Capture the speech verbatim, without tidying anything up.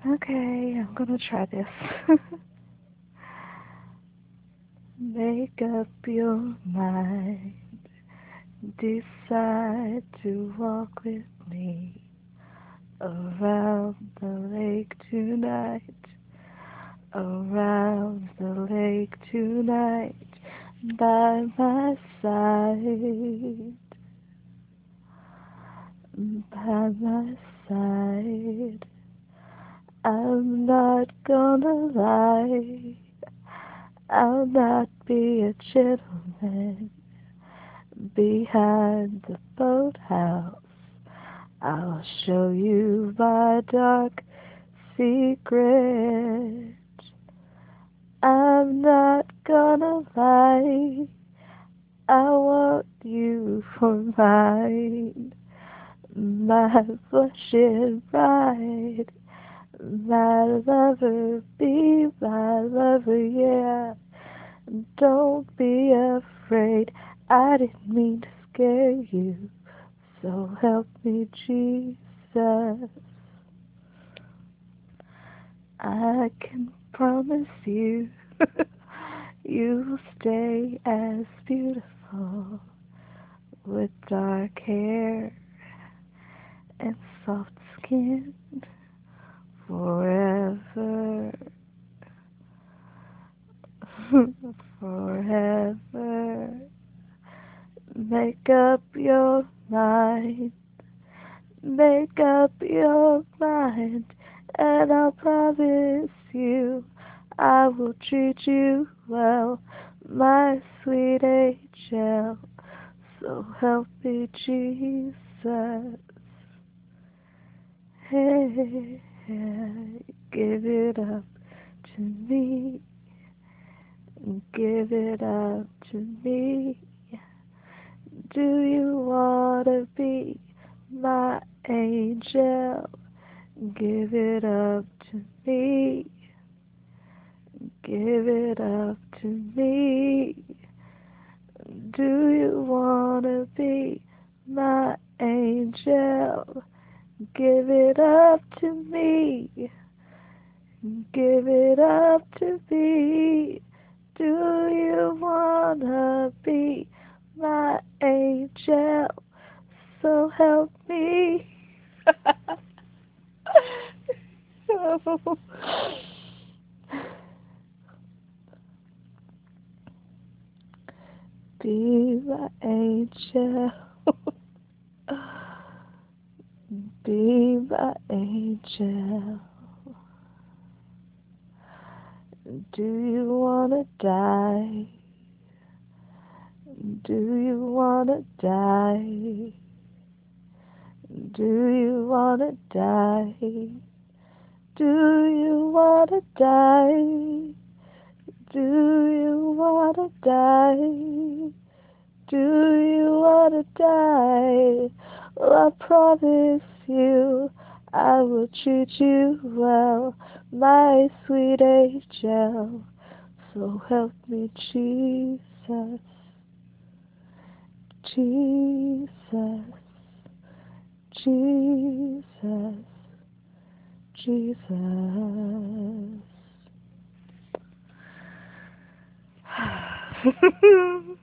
Okay, I'm gonna try this. Make up your mind. Decide to walk with me around the lake tonight. Around the lake tonight. By my side. By my side. I'm not gonna lie. I'll not be a gentleman behind the boathouse. I'll show you my dark secret. I'm not gonna lie. I want you for mine. My blushing bride. My lover, be my lover, yeah. Don't be afraid. I didn't mean to scare you. So help me, Jesus. I can promise you, you'll stay as beautiful with dark hair and soft skin forever, forever. Make up your mind, make up your mind, and I'll promise you I will treat you well, my sweet angel. So help me, Jesus. Hey, hey, give it up to me. Give it up to me. Do you wanna be my angel? Give it up to me. Give it up to me. Do you wanna be my angel? Give it up to me. Give it up to me. Do you wanna be my angel? So help me. Be my angel. Be my angel. Do you wanna die? Do you wanna die? Do you wanna die? Do you wanna die? Do you wanna die? Do you wanna die? Well, I promise you I will treat you well, my sweet angel. So help me, Jesus, Jesus, Jesus, Jesus.